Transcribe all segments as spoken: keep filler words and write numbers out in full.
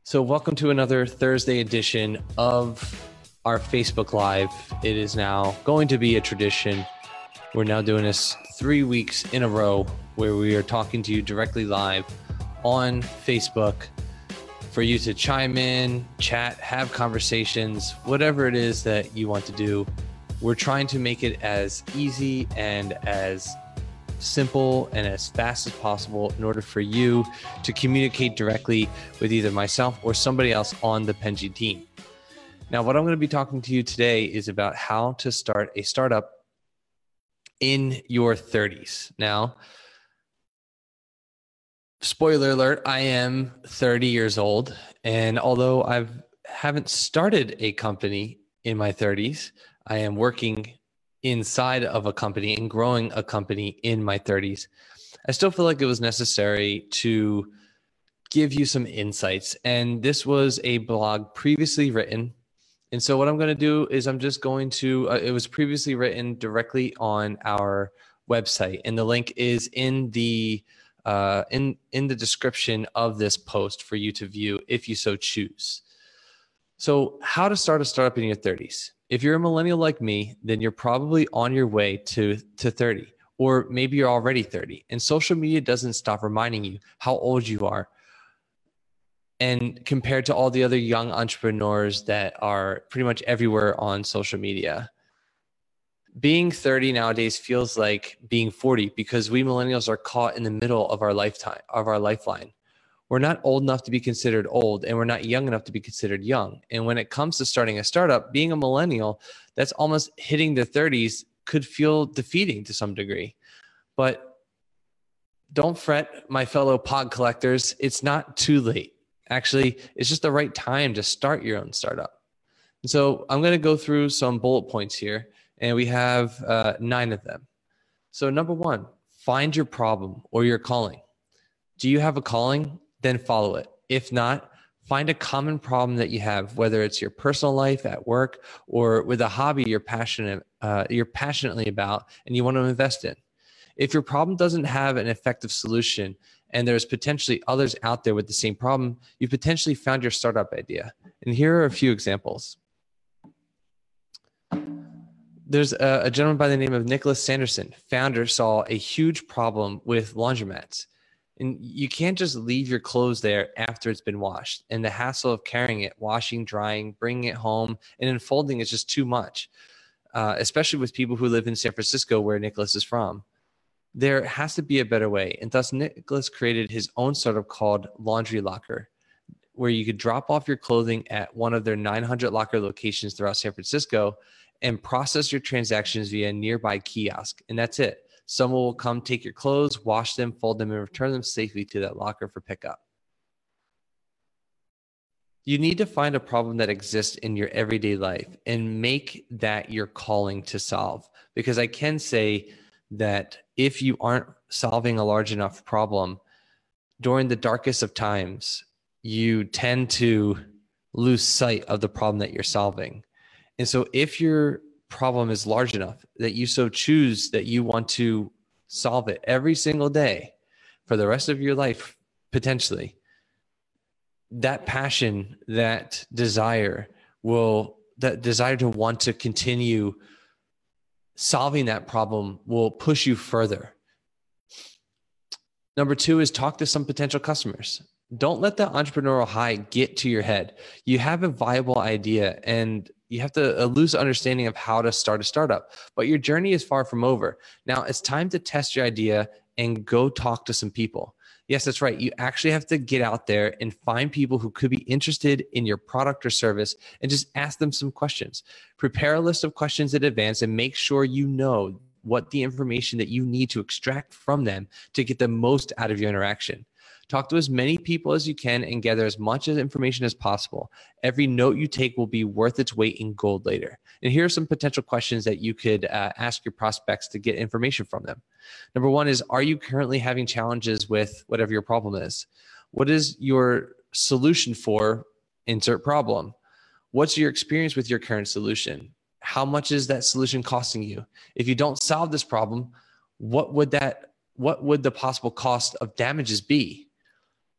So welcome to another Thursday edition of our Facebook Live. It is now going to be a tradition. We're now doing this three weeks in a row where we are talking to you directly live on Facebook for you to chime in, chat, have conversations, whatever it is that you want to do. We're trying to make it as easy and as simple and as fast as possible in order for you to communicate directly with either myself or somebody else on the Penji team. Now, what I'm going to be talking to you today is about how to start a startup in your thirties. Now, spoiler alert, I am thirty years old. And although I haven't started a company in my thirties, I am working inside of a company and growing a company in my thirties. I still feel like it was necessary to give you some insights. And this was a blog previously written. And so what I'm going to do is I'm just going to, uh, it was previously written directly on our website. And the link is in the, uh, in, in the description of this post for you to view if you so choose. So how to start a startup in your thirties. If you're a millennial like me, then you're probably on your way to, to thirty, or maybe you're already thirty. And social media doesn't stop reminding you how old you are. And compared to all the other young entrepreneurs that are pretty much everywhere on social media, being thirty nowadays feels like being forty because we millennials are caught in the middle of our lifetime, of our lifeline. We're not old enough to be considered old, and we're not young enough to be considered young. And when it comes to starting a startup, being a millennial that's almost hitting their thirties could feel defeating to some degree. But don't fret, my fellow pod collectors. It's not too late. Actually, it's just the right time to start your own startup. And so I'm going to go through some bullet points here, and we have uh, nine of them. So number one, find your problem or your calling. Do you have a calling? Then follow it. If not, find a common problem that you have, whether it's your personal life, at work, or with a hobby you're passionate, uh, you're passionately about and you want to invest in. If your problem doesn't have an effective solution and there's potentially others out there with the same problem, you potentially found your startup idea. And here are a few examples. There's a, a gentleman by the name of Nicholas Sanderson. Founder saw a huge problem with laundromats. And you can't just leave your clothes there after it's been washed. And the hassle of carrying it, washing, drying, bringing it home, and then folding is just too much, uh, especially with people who live in San Francisco, where Nicholas is from. There has to be a better way. And thus, Nicholas created his own startup called Laundry Locker, where you could drop off your clothing at one of their nine hundred locker locations throughout San Francisco and process your transactions via a nearby kiosk. And that's it. Someone will come take your clothes, wash them, fold them, and return them safely to that locker for pickup. You need to find a problem that exists in your everyday life and make that your calling to solve. Because I can say that if you aren't solving a large enough problem during the darkest of times, you tend to lose sight of the problem that you're solving. And so if you're problem is large enough that you so choose that you want to solve it every single day for the rest of your life, potentially, that passion, that desire will, that desire to want to continue solving that problem will push you further. Number two is talk to some potential customers. Don't let that entrepreneurial high get to your head. You have a viable idea and you have to a loose understanding of how to start a startup, but your journey is far from over. Now it's time to test your idea and go talk to some people. Yes, that's right. You actually have to get out there and find people who could be interested in your product or service and just ask them some questions. Prepare a list of questions in advance and make sure you know what the information that you need to extract from them to get the most out of your interaction. Talk to as many people as you can and gather as much information as possible. Every note you take will be worth its weight in gold later. And here are some potential questions that you could uh, ask your prospects to get information from them. Number one is, are you currently having challenges with whatever your problem is? What is your solution for insert problem? What's your experience with your current solution? How much is that solution costing you? If you don't solve this problem, what would that, what would the possible cost of damages be?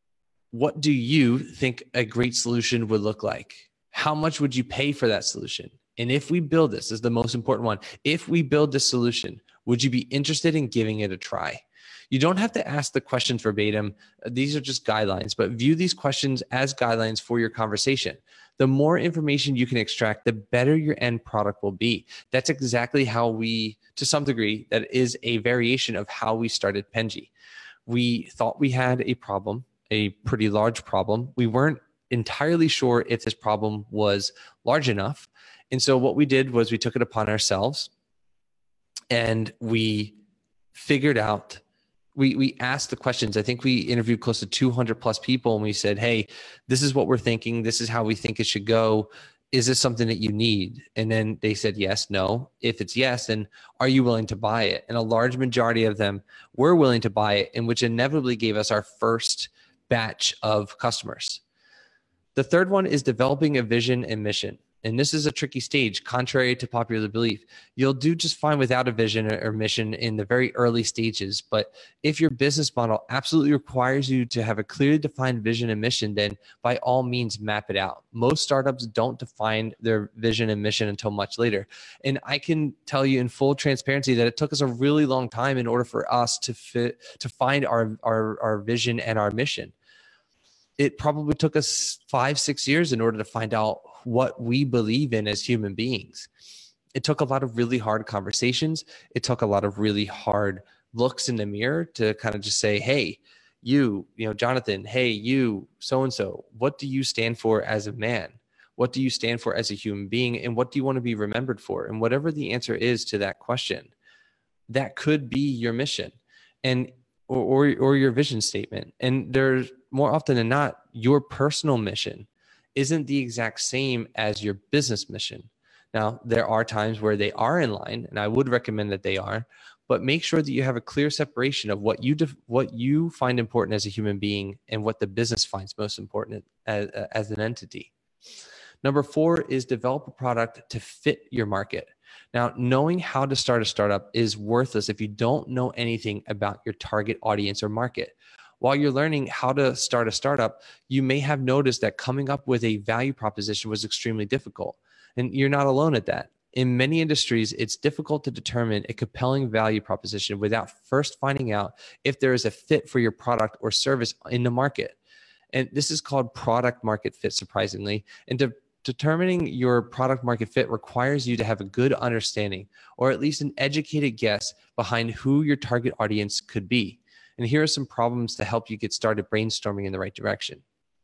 what do you think a great solution would look like? How much would you pay for that solution? And if we build this, this is the most important one. If we build this solution, would you be interested in giving it a try? You don't have to ask the questions verbatim. These are just guidelines, but view these questions as guidelines for your conversation. The more information you can extract, the better your end product will be. That's exactly how we, to some degree, that is a variation of how we started Penji. We thought we had a problem, a pretty large problem. We weren't entirely sure if this problem was large enough. And so what we did was we took it upon ourselves and we figured out, we, we asked the questions. I think we interviewed close to two hundred plus people and we said, hey, this is what we're thinking. This is how we think it should go. Is this something that you need? And then they said, yes, no. If it's yes, then are you willing to buy it? And a large majority of them were willing to buy it, and which inevitably gave us our first batch of customers. The third one is developing a vision and mission. And this is a tricky stage, contrary to popular belief. You'll do just fine without a vision or mission in the very early stages. But if your business model absolutely requires you to have a clearly defined vision and mission, then by all means map it out. Most startups don't define their vision and mission until much later. And I can tell you in full transparency that it took us a really long time in order for us to fit, to find our, our, our vision and our mission. It probably took us five, six years in order to find out what we believe in as human beings. It took a lot of really hard conversations. It took a lot of really hard looks in the mirror to kind of just say, hey, you, you know, Jonathan, hey, you, so-and-so, what do you stand for as a man? What do you stand for as a human being? And what do you want to be remembered for? And whatever the answer is to that question, that could be your mission and or, or, or your vision statement. And there's more often than not, your personal mission isn't the exact same as your business mission. Now, there are times where they are in line, and I would recommend that they are, but make sure that you have a clear separation of what you def- what you find important as a human being and what the business finds most important as, as an entity. Number four is develop a product to fit your market. Now, knowing how to start a startup is worthless if you don't know anything about your target audience or market. While you're learning how to start a startup, you may have noticed that coming up with a value proposition was extremely difficult. And you're not alone at that. In many industries, it's difficult to determine a compelling value proposition without first finding out if there is a fit for your product or service in the market. And this is called product market fit, surprisingly. And to determining your product market fit requires you to have a good understanding, or at least an educated guess behind who your target audience could be. And here are some problems to help you get started brainstorming in the right direction.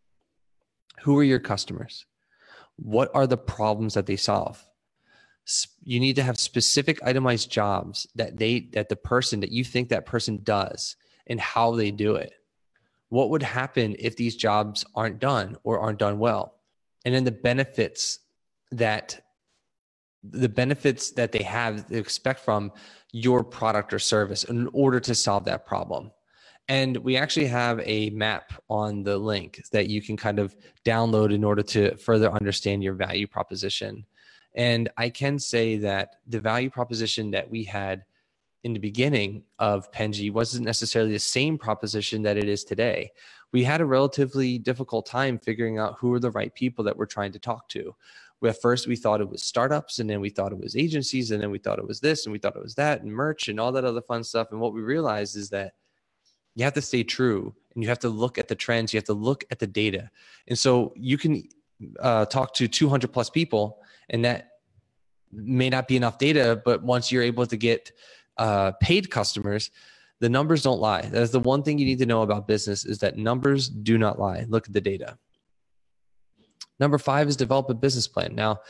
Who are your customers? What are the problems that they solve? You need to have specific itemized jobs that they, that the person that you think that person does and how they do it. What would happen if these jobs aren't done or aren't done well? And then the benefits that the benefits that they have, they expect from your product or service in order to solve that problem. And we actually have a map on the link that you can kind of download in order to further understand your value proposition. And I can say that the value proposition that we had in the beginning of Penji wasn't necessarily the same proposition that it is today. We had a relatively difficult time figuring out who are the right people that we're trying to talk to. At first, we thought it was startups, and then we thought it was agencies, and then we thought it was this, and we thought it was that, and merch, and all that other fun stuff. And what we realized is that you have to stay true, and you have to look at the trends. You have to look at the data. And so you can uh, talk to two hundred plus people, and that may not be enough data, but once you're able to get uh, paid customers, the numbers don't lie. That is the one thing you need to know about business, is that numbers do not lie. Look at the data. Number five is develop a business plan. Now,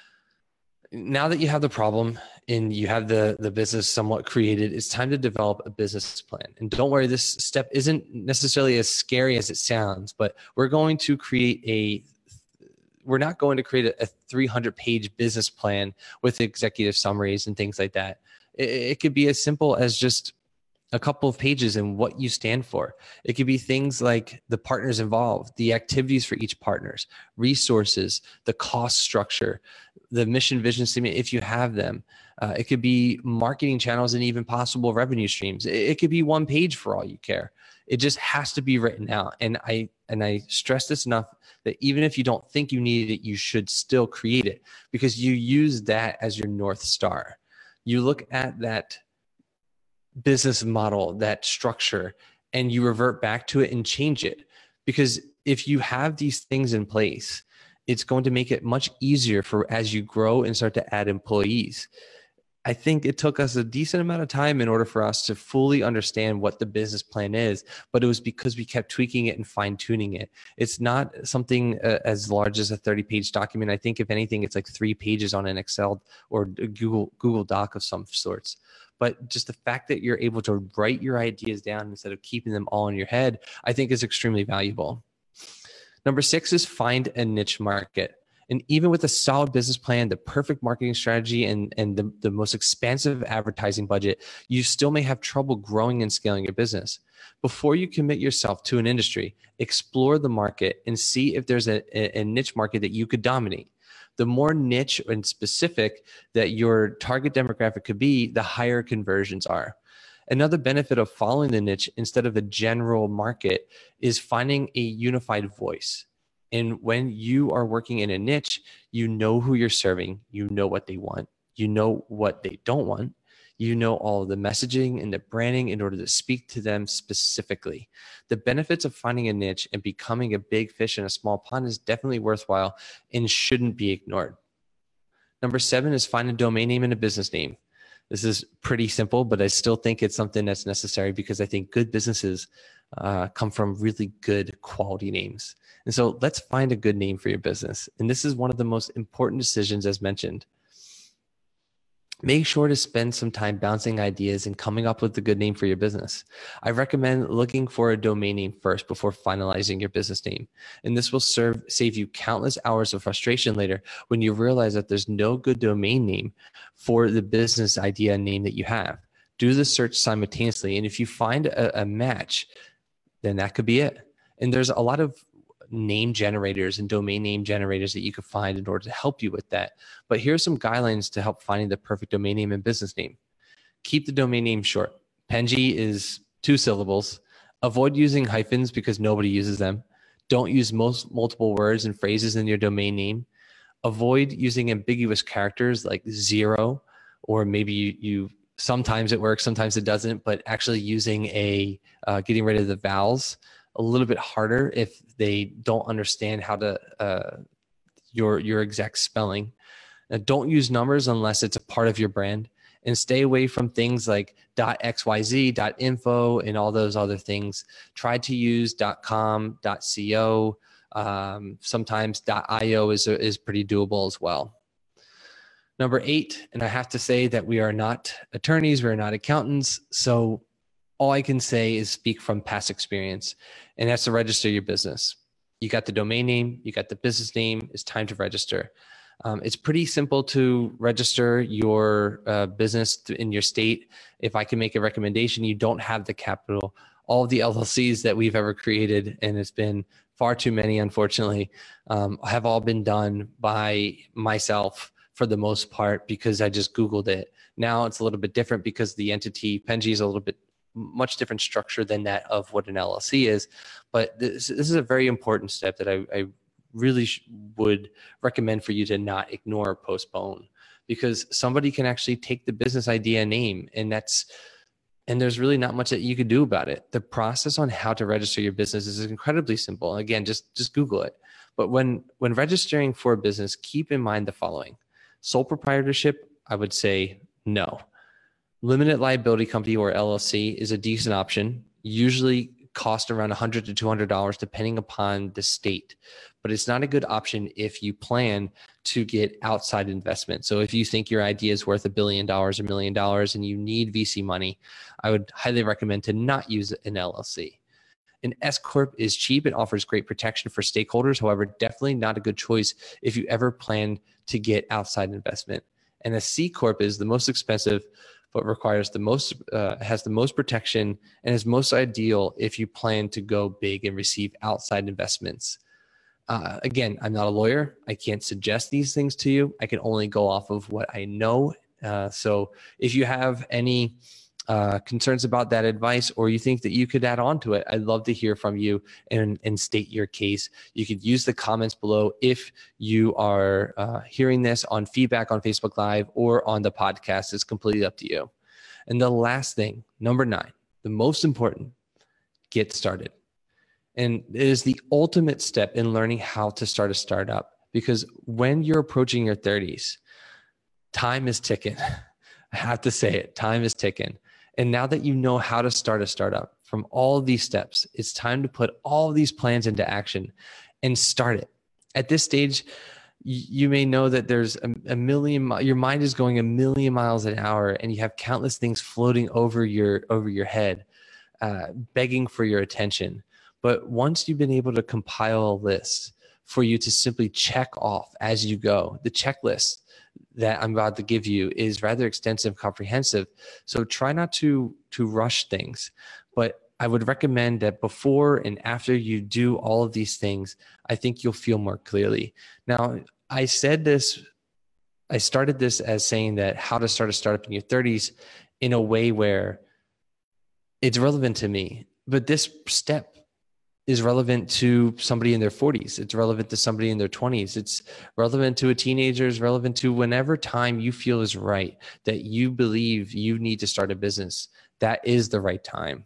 now that you have the problem and you have the, the business somewhat created, it's time to develop a business plan. And don't worry, this step isn't necessarily as scary as it sounds, but we're going to create a, we're not going to create a, a three hundred page business plan with executive summaries and things like that. It, it could be as simple as just a couple of pages and what you stand for. It could be things like the partners involved, the activities for each partners, resources, the cost structure, the mission vision statement if you have them. Uh, it could be marketing channels and even possible revenue streams. It, it could be one page for all you care. It just has to be written out. And I, and I stress this enough that even if you don't think you need it, you should still create it, because you use that as your North Star. You look at that business model, that structure, and you revert back to it and change it. Because if you have these things in place, it's going to make it much easier for as you grow and start to add employees. I think it took us a decent amount of time in order for us to fully understand what the business plan is, but it was because we kept tweaking it and fine tuning it. It's not something uh, as large as a thirty page document. I think if anything, it's like three pages on an Excel or Google, Google Doc of some sorts. But just the fact that you're able to write your ideas down instead of keeping them all in your head, I think is extremely valuable. Number six is find a niche market. And even with a solid business plan, the perfect marketing strategy, and, and the, the most expansive advertising budget, you still may have trouble growing and scaling your business. Before you commit yourself to an industry, explore the market and see if there's a, a niche market that you could dominate. The more niche and specific that your target demographic could be, the higher conversions are. Another benefit of following the niche instead of a general market is finding a unified voice. And when you are working in a niche, you know who you're serving, you know what they want, you know what they don't want, you know all of the messaging and the branding in order to speak to them specifically. The benefits of finding a niche and becoming a big fish in a small pond is definitely worthwhile and shouldn't be ignored. Number seven is find a domain name and a business name. This is pretty simple, but I still think it's something that's necessary because I think good businesses uh, come from really good quality names. And so let's find a good name for your business. And this is one of the most important decisions, as mentioned. Make sure to spend some time bouncing ideas and coming up with a good name for your business. I recommend looking for a domain name first before finalizing your business name. And this will serve save you countless hours of frustration later when you realize that there's no good domain name for the business idea name that you have. Do the search simultaneously. And if you find a, a match, then that could be it. And there's a lot of name generators and domain name generators that you could find in order to help you with that. But here's some guidelines to help finding the perfect domain name and business name. Keep the domain name short. Penji is two syllables. Avoid using hyphens because nobody uses them. Don't use most multiple words and phrases in your domain name. Avoid using ambiguous characters like zero, or maybe you, you sometimes it works, sometimes it doesn't, but actually using a, uh, getting rid of the vowels a little bit harder if they don't understand how to uh, your your exact spelling. Now, don't use numbers unless it's a part of your brand, and stay away from things like .xyz, .info, and all those other things. Try to use .com, .co. Um, sometimes .io is is pretty doable as well. Number eight, and I have to say that we are not attorneys, we're not accountants, so all I can say is speak from past experience, and that's to register your business. You got the domain name, you got the business name, it's time to register. Um, it's pretty simple to register your uh, business in your state. If I can make a recommendation, you don't have the capital. All of the L L Cs that we've ever created, and it's been far too many, unfortunately, um, have all been done by myself for the most part because I just Googled it. Now it's a little bit different because the entity, Penji, is a little bit much different structure than that of what an L L C is. But this, this is a very important step that I, I really sh- would recommend for you to not ignore or postpone, because somebody can actually take the business idea name, and that's, and there's really not much that you could do about it. The process on how to register your business is incredibly simple. Again, just, just Google it. But when, when registering for a business, keep in mind the following. Sole proprietorship, I would say no. Limited liability company or L L C is a decent option, usually cost around one hundred to two hundred dollars depending upon the state, but it's not a good option if you plan to get outside investment. So if you think your idea is worth a billion dollars, a million dollars, and you need V C money, I would highly recommend to not use an L L C. An S Corp is cheap and offers great protection for stakeholders. However, definitely not a good choice if you ever plan to get outside investment. And a C Corp is the most expensive, but requires the most, uh, has the most protection, and is most ideal if you plan to go big and receive outside investments. Uh, again, I'm not a lawyer. I can't suggest these things to you. I can only go off of what I know. Uh, so if you have any uh, concerns about that advice, or you think that you could add on to it, I'd love to hear from you and, and state your case. You could use the comments below if you are uh, hearing this on feedback on Facebook Live or on the podcast. It's completely up to you. And the last thing, number nine, the most important, get started. And it is the ultimate step in learning how to start a startup, because when you're approaching your thirties, time is ticking. I have to say it, time is ticking. And now that you know how to start a startup from all of these steps, it's time to put all of these plans into action and start it. At this stage, you may know that there's a, a million, your mind is going a million miles an hour, and you have countless things floating over your, over your head, uh, begging for your attention. But once you've been able to compile a list for you to simply check off as you go, the checklist that I'm about to give you is rather extensive, comprehensive. So try not to, to rush things, but I would recommend that before and after you do all of these things, I think you'll feel more clearly. Now, I said this, I started this as saying that how to start a startup in your thirties in a way where it's relevant to me, but this step is relevant to somebody in their forties. It's relevant to somebody in their twenties. It's relevant to a teenager. It's relevant to whenever time you feel is right, that you believe you need to start a business. That is the right time.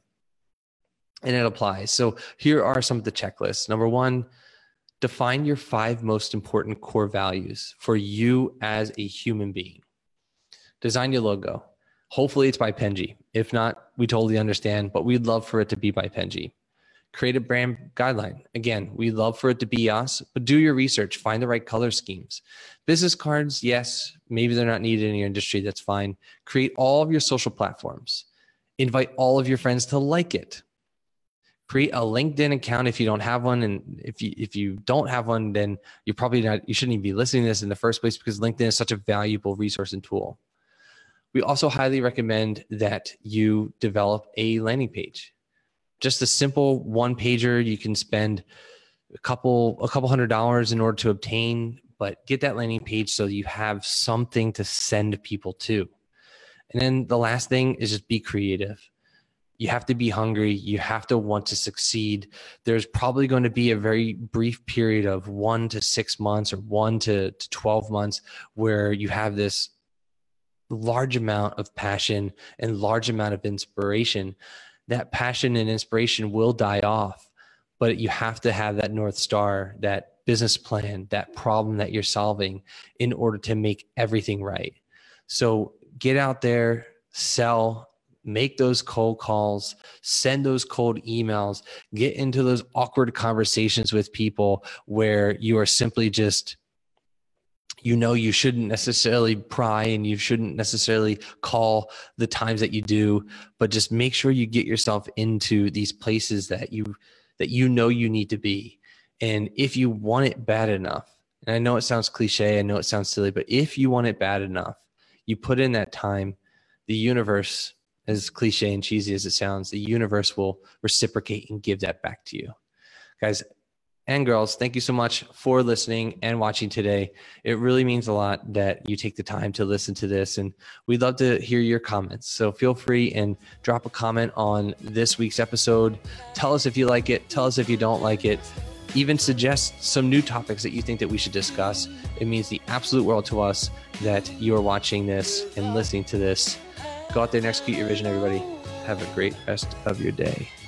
And it applies. So here are some of the checklists. Number one, define your five most important core values for you as a human being. Design your logo. Hopefully it's by Penji. If not, we totally understand, but we'd love for it to be by Penji. Create a brand guideline. Again, we love for it to be us, but do your research. Find the right color schemes. Business cards, yes, maybe they're not needed in your industry. That's fine. Create all of your social platforms. Invite all of your friends to like it. Create a LinkedIn account if you don't have one. And if you, if you don't have one, then you're probably not, you shouldn't even be listening to this in the first place, because LinkedIn is such a valuable resource and tool. We also highly recommend that you develop a landing page. Just a simple one pager. You can spend a couple, a couple hundred dollars in order to obtain, but get that landing page so you have something to send people to. And then the last thing is just be creative. You have to be hungry. You have to want to succeed. There's probably going to be a very brief period of one to six months or one to, to twelve months where you have this large amount of passion and large amount of inspiration. That passion and inspiration will die off, but you have to have that North Star, that business plan, that problem that you're solving in order to make everything right. So get out there, sell, make those cold calls, send those cold emails, get into those awkward conversations with people where you are simply just, you know, you shouldn't necessarily pry and you shouldn't necessarily call the times that you do, but just make sure you get yourself into these places that you, that you know you need to be. And if you want it bad enough, and I know it sounds cliche, I know it sounds silly, but if you want it bad enough, you put in that time, the universe, as cliche and cheesy as it sounds, the universe will reciprocate and give that back to you. Guys and girls, thank you so much for listening and watching today. It really means a lot that you take the time to listen to this, and we'd love to hear your comments. So feel free and drop a comment on this week's episode. Tell us if you like it. Tell us if you don't like it. Even suggest some new topics that you think that we should discuss. It means the absolute world to us that you are watching this and listening to this. Go out there and execute your vision, everybody. Have a great rest of your day.